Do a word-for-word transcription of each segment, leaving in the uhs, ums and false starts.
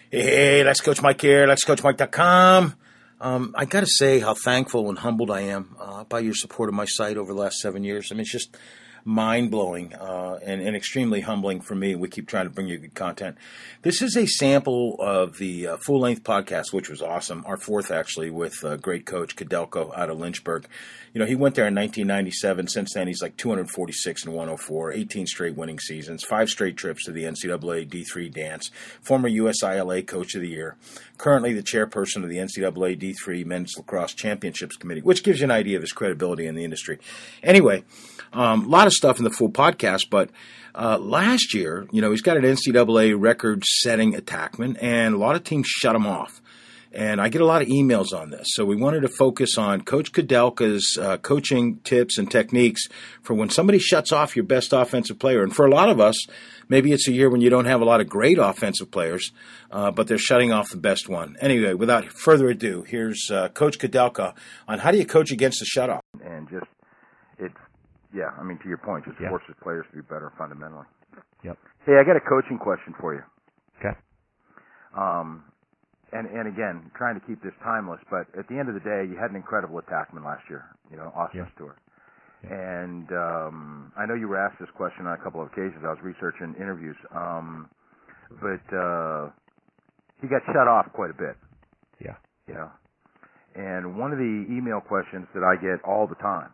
Hey, let's Coach Mike here. let's coach mike dot com. Um, I got to say how thankful and humbled I am uh, by your support of my site over the last seven years. I mean, it's just mind-blowing uh, and, and extremely humbling for me. We keep trying to bring you good content. This is a sample of the uh, full-length podcast, which was awesome. Our fourth, actually, with uh, great coach Kudelka out of Lynchburg. You know, he went there in nineteen ninety-seven. Since then, he's like two hundred forty-six and one oh four, eighteen straight winning seasons, five straight trips to the N C double A D three dance, former U S I L A Coach of the Year, currently the chairperson of the N C double A D three Men's Lacrosse Championships Committee, which gives you an idea of his credibility in the industry. Anyway, a um, lot of stuff in the full podcast, but uh, last year, you know, he's got an N C double A record-setting attackman, and a lot of teams shut him off. And I get a lot of emails on this. So we wanted to focus on Coach Kudelka's uh, coaching tips and techniques for when somebody shuts off your best offensive player. And for a lot of us, maybe it's a year when you don't have a lot of great offensive players, uh, but they're shutting off the best one. Anyway, without further ado, here's uh, Coach Kudelka on how do you coach against the shutoff. And just, it's, yeah, I mean, to your point, just yep. forces players to be better fundamentally. Yep. Hey, I got a coaching question for you. Okay. Um, and, and again, trying to keep this timeless, but at the end of the day, you had an incredible attackman last year, you know, Austin yep. Stewart. Yep. And um, I know you were asked this question on a couple of occasions. I was researching interviews. Um, but uh, he got shut off quite a bit. Yeah. You know. And one of the email questions that I get all the time,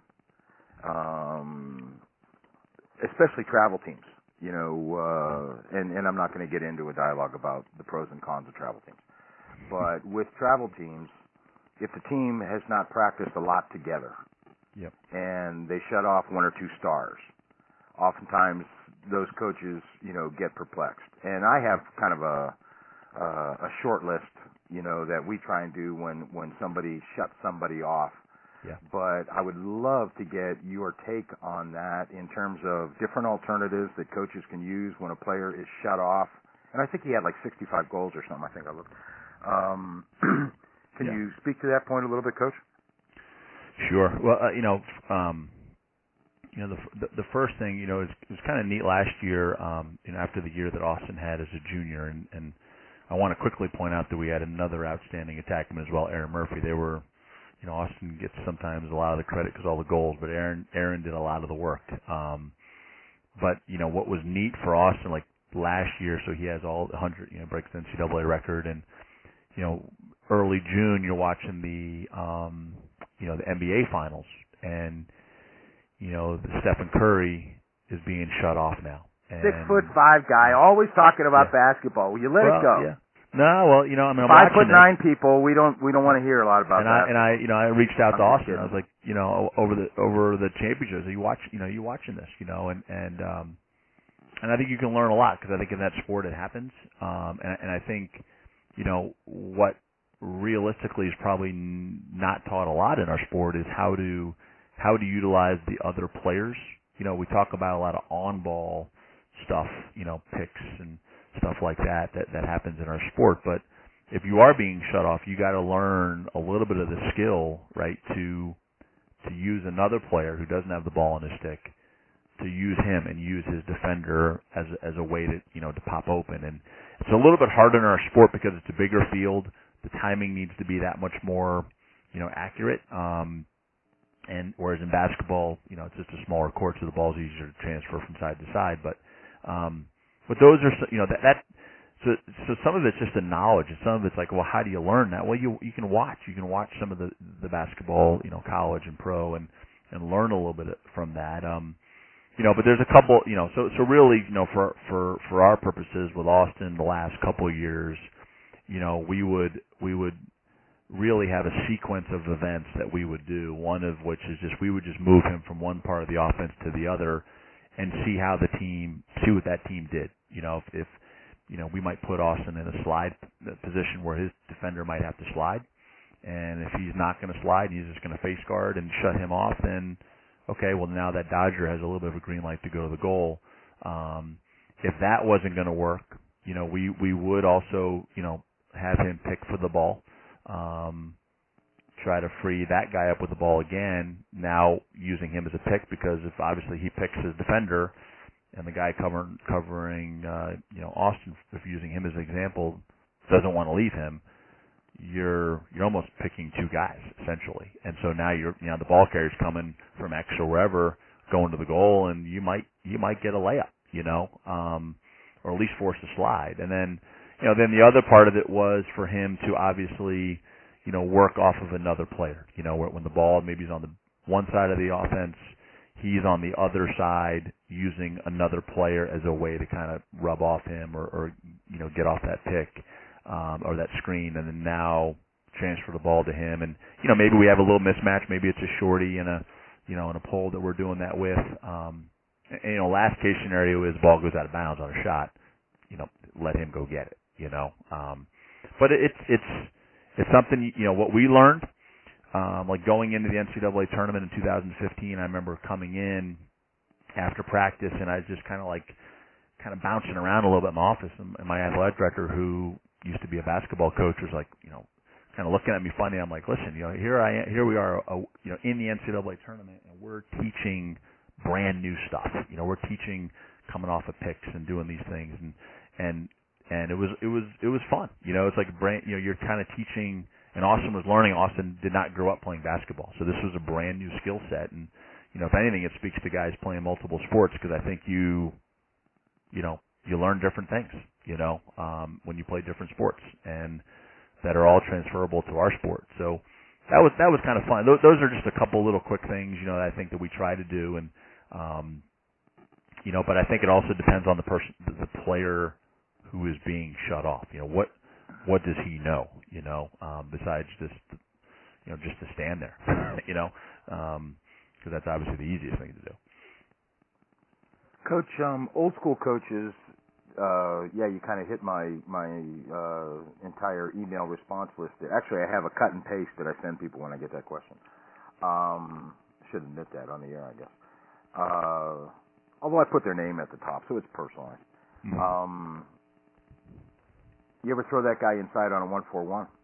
um, especially travel teams, you know, uh, and, and I'm not going to get into a dialogue about the pros and cons of travel teams, but with travel teams, if the team has not practiced a lot together, yep. and they shut off one or two stars, oftentimes those coaches, you know, get perplexed. And I have kind of a uh, a short list, you know, that we try and do when, when somebody shuts somebody off. Yeah. But I would love to get your take on that in terms of different alternatives that coaches can use when a player is shut off. And I think he had like sixty-five goals or something, I think I looked. Um, can yeah. you speak to that point a little bit, Coach? Sure. Well, uh, you know, um, you know, the, the the first thing, you know, is it was kind of neat last year, um, you know, after the year that Austin had as a junior, and, and I want to quickly point out that we had another outstanding attackman as well, Aaron Murphy. They were, you know, Austin gets sometimes a lot of the credit because all the goals, but Aaron Aaron did a lot of the work. Um, but you know, what was neat for Austin, like last year, so he has all one hundred, you know, breaks the N C double A record, and you know, early June you're watching the um, you know, the N B A finals, and you know, the Stephen Curry is being shut off now. And, Six foot five guy, always talking about yeah. basketball. Will you let well, it go? Yeah. No, well, you know, I mean, I'm five foot watching nine it, people. We don't we don't want to hear a lot about and that. I and I, you know, I reached out I'm to just Austin. kidding. I was like, you know, over the over the championships, you watch, you know, you watching this, you know, and and um, and I think you can learn a lot because I think in that sport it happens, um, and and I think, you know, what realistically is probably not taught a lot in our sport is how to how to utilize the other players. You know, we talk about a lot of on-ball stuff, you know, picks and stuff like that, that that happens in our sport. But if you are being shut off, you got to learn a little bit of the skill, right, to to use another player who doesn't have the ball in his stick, to use him and use his defender as as a way to, you know, to pop open. And it's a little bit harder in our sport because it's a bigger field. The timing needs to be that much more, you know, accurate. Um, and whereas in basketball, you know, it's just a smaller court, so the ball's easier to transfer from side to side. But um, but those are, you know, that that so so some of it's just the knowledge, and some of it's like, well, how do you learn that? Well, you you can watch, you can watch some of the the basketball, you know, college and pro, and and learn a little bit from that. Um, you know, but there's a couple, you know, so so really, you know, for for for our purposes with Austin, the last couple of years, you know, we would we would really have a sequence of events that we would do, one of which is just we would just move him from one part of the offense to the other and see how the team, see what that team did. You know, if, if you know, we might put Austin in a slide position where his defender might have to slide, and if he's not going to slide and he's just going to face guard and shut him off, then okay, well now that Dodger has a little bit of a green light to go to the goal. Um, if that wasn't going to work, you know, we, we would also, you know, have him pick for the ball. Um, try to free that guy up with the ball again, now using him as a pick, because if obviously he picks his defender and the guy covering, covering uh, you know, Austin, if using him as an example, doesn't want to leave him, you're you're almost picking two guys essentially. And so now you're you know the ball carrier's coming from X or wherever, going to the goal, and you might you might get a layup, you know, um, or at least force a slide. And then you know then the other part of it was for him to obviously you know work off of another player. You know when the ball maybe is on the one side of the offense, he's on the other side using another player as a way to kind of rub off him or, or you know get off that pick. Um, or that screen, and then now transfer the ball to him, and you know maybe we have a little mismatch. Maybe it's a shorty and a you know and a pole that we're doing that with. Um, and, you know, last case scenario is ball goes out of bounds on a shot. You know, let him go get it. You know, um, but it, it's it's it's something you know what we learned. Um, like going into the N C double A tournament in two thousand fifteen, I remember coming in after practice, and I was just kind of like kind of bouncing around a little bit in my office, and, and my athletic director who used to be a basketball coach was like, you know, kind of looking at me funny. I'm like, listen, you know, here I am, here we are, uh, you know, in the N C double A tournament, and we're teaching brand new stuff. You know, we're teaching coming off of picks and doing these things, and and and it was it was it was fun. You know, it's like brand, you know, you're kind of teaching. And Austin was learning. Austin did not grow up playing basketball, so this was a brand new skill set. And you know, if anything, it speaks to guys playing multiple sports because I think you, you know, you learn different things. You know, um, when you play different sports, and that are all transferable to our sport. So that was that was kind of fun. Those, those are just a couple little quick things, you know, that I think that we try to do, and um, you know, but I think it also depends on the person, the player who is being shut off. You know, what what does he know? You know, um, besides just you know just to stand there, you know, because um, that's obviously the easiest thing to do. Coach, um, old school coaches. Uh, yeah, you kind of hit my my uh, entire email response list there. Actually, I have a cut and paste that I send people when I get that question. Um, should admit that on the air, I guess. Uh, although I put their name at the top, so it's personalized. Mm-hmm. Um, you ever throw that guy inside on a one four one?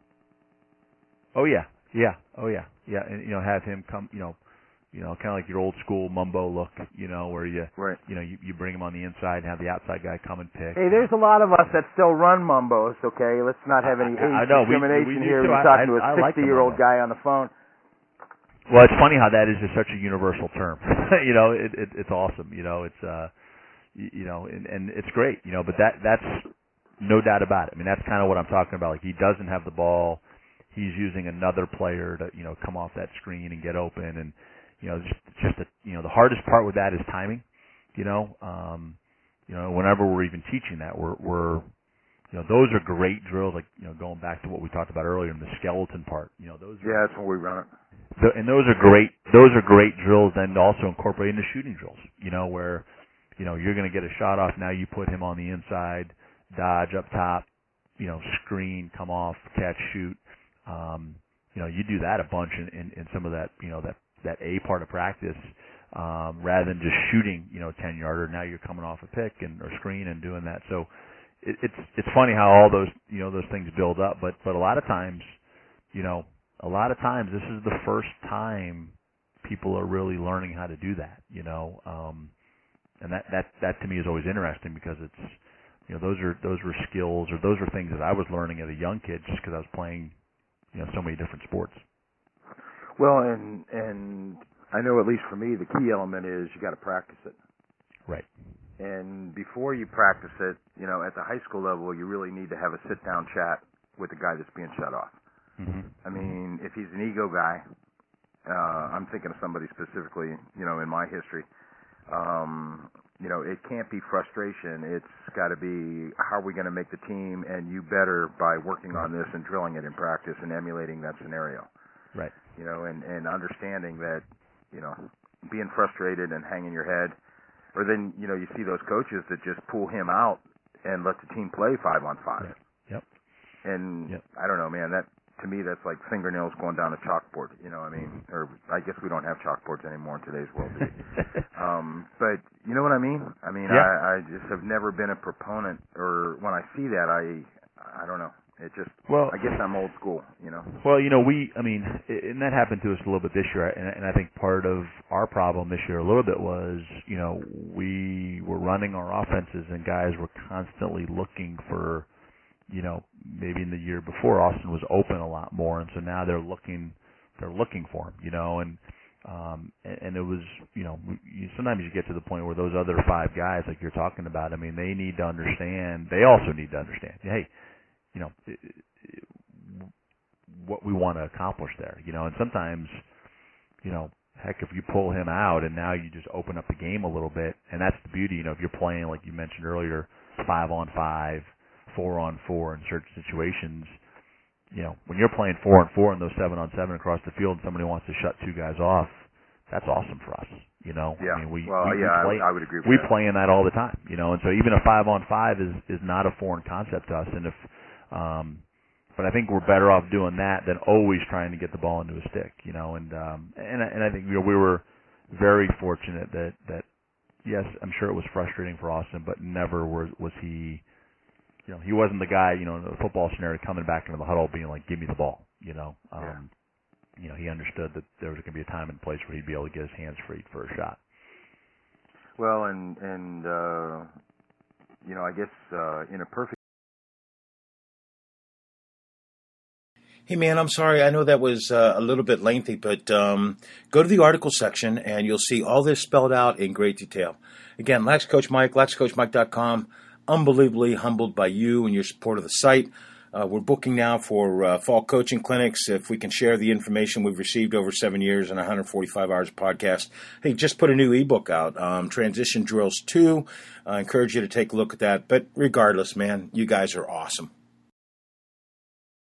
Oh yeah, yeah, oh yeah, yeah, and you know, have him come, you know. You know, kind of like your old school mumbo look, you know, where you, right. you know, you, you bring him on the inside and have the outside guy come and pick. Hey, there's a lot of us that still run mumbos, okay? Let's not have any age I, I know, discrimination we, we here. We're talking I, to a sixty-year-old like guy on the phone. Well, it's funny how that is just such a universal term. you know, it, it, it's awesome. You know, it's, uh, you, you know, and, and it's great, you know, but that that's no doubt about it. I mean, that's kind of what I'm talking about. Like, he doesn't have the ball. He's using another player to, you know, come off that screen and get open, and, you know, just, just the, you know, the hardest part with that is timing. You know, um, you know, whenever we're even teaching that, we're, we're, you know, those are great drills. Like, you know, going back to what we talked about earlier in the skeleton part. You know, those. Yeah, that's when we run it. The, and those are great. Those are great drills. Then to also incorporate into shooting drills. You know, where, you know, you're going to get a shot off. Now you put him on the inside, dodge up top, you know, screen, come off, catch, shoot. Um, you know, you do that a bunch in, in, in some of that, you know, that. that A part of practice, um, rather than just shooting, you know, ten yarder. Now you're coming off a pick and or screen and doing that. So it, it's it's funny how all those you know those things build up. But but a lot of times, you know, a lot of times this is the first time people are really learning how to do that. You know, um, and that that that to me is always interesting because it's you know those are those were skills or those are things that I was learning as a young kid just because I was playing you know so many different sports. Well, and and I know at least for me, the key element is you got to practice it. Right. And before you practice it, you know, at the high school level, you really need to have a sit-down chat with the guy that's being shut off. Mm-hmm. I mean, if he's an ego guy, uh, I'm thinking of somebody specifically, you know, in my history. Um, you know, it can't be frustration. It's got to be how are we going to make the team and you better by working on this and drilling it in practice and emulating that scenario. Right. You know, and, and understanding that, you know, being frustrated and hanging your head, or then, you know, you see those coaches that just pull him out and let the team play five on five. Yep. And yep. I don't know, man, that, to me, that's like fingernails going down a chalkboard, you know what I mean? Or I guess we don't have chalkboards anymore in today's world. um, but you know what I mean? I mean, yeah. I, I just have never been a proponent, or when I see that, I, I don't know. It just, well, I guess I'm old school, you know. Well, you know, we, I mean, and that happened to us a little bit this year, and, and I think part of our problem this year a little bit was, you know, we were running our offenses and guys were constantly looking for, you know, maybe in the year before, Austin was open a lot more, and so now they're looking, they're looking for him, you know, and um, and, and it was, you know, you, sometimes you get to the point where those other five guys, like you're talking about, I mean, they need to understand. They also need to understand, hey, you know, what we want to accomplish there, you know, and sometimes, you know, heck, if you pull him out and now you just open up the game a little bit, and that's the beauty, you know, if you're playing, like you mentioned earlier, five on five, four on four in certain situations, you know, when you're playing four on four in those seven on seven across the field and somebody wants to shut two guys off, that's awesome for us, you know. Yeah. I mean, we, well, we, yeah, we play, I, I would agree with we that. play in that all the time, you know, and so even a five on five is, is not a foreign concept to us, and if, um, but I think we're better off doing that than always trying to get the ball into a stick, you know, and, um, and, and I think, you know, we were very fortunate that, that, yes, I'm sure it was frustrating for Austin, but never was, was he, you know, he wasn't the guy, you know, in the football scenario coming back into the huddle being like, give me the ball, you know. Um, yeah. You know, he understood that there was going to be a time and place where he'd be able to get his hands freed for a shot. Well, and, and uh, you know, I guess uh, in a perfect Hey, man, I'm sorry. I know that was uh, a little bit lengthy, but um, go to the article section and you'll see all this spelled out in great detail. Again, Lax Coach Mike, lax coach mike dot com. Unbelievably humbled by you and your support of the site. Uh, we're booking now for uh, fall coaching clinics. If we can share the information we've received over seven years and one hundred forty-five hours of podcast. Hey, just put a new ebook out, um, Transition Drills two. I encourage you to take a look at that. But regardless, man, you guys are awesome.